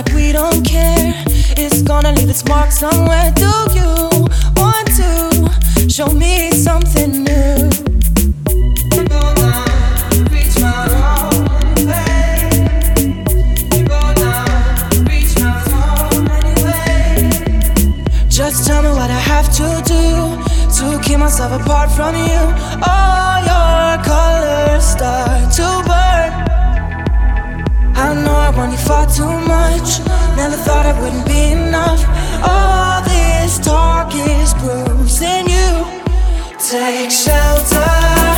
like we don't care. It's gonna leave its mark somewhere. Do you want to show me something new? Just tell me what I have to do to keep myself apart from you. All your colors start to burn. I know I want you far too much. Never thought it wouldn't be enough. All this talk is bruising you. Take shelter.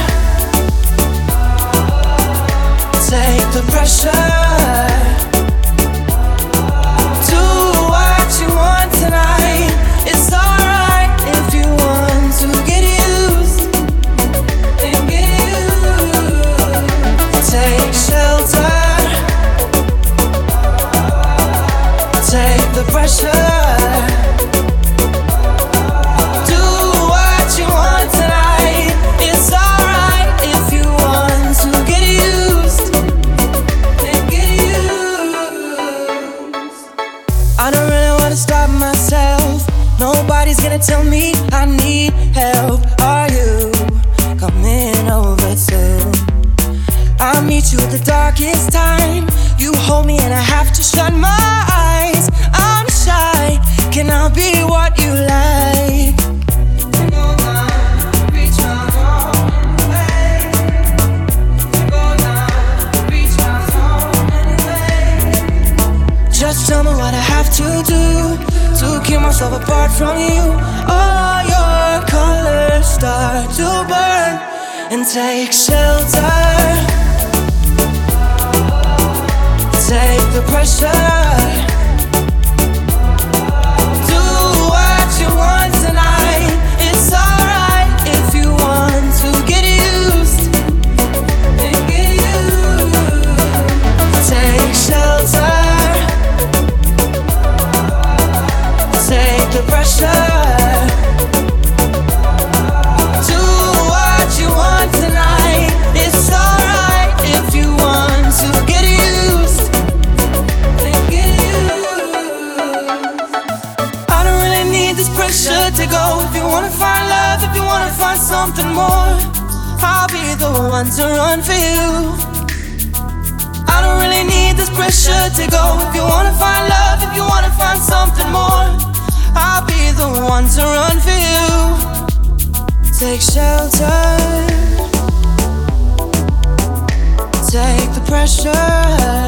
Take the pressure. Do what you want tonight. It's alright if you want to get used. Then get used. Take shelter. Take the pressure. Do what you want tonight. It's alright if you want to get used. Then get used. I don't really wanna stop myself. Nobody's gonna tell me I need help. Are you coming over soon? I'll meet you at the darkest time. You hold me and I have to shut my eyes. I'm shy, can I be what you like? Just tell me what I have to do to keep myself apart from you. All your colors start to burn. And take shelter. Take the pressure. Do what you want tonight. It's alright if you want to get used. Then get used. Take shelter. Take the pressure. Do what you want tonight. It's alright if you want to get used. Then get used. I don't really need this pressure to go. If you wanna find love, if you wanna find something more, I'll be the one to run for you. I don't really need this pressure to go. If you wanna find love, if you wanna find something more, I'll be the one to run for you. Take shelter. Take the pressure.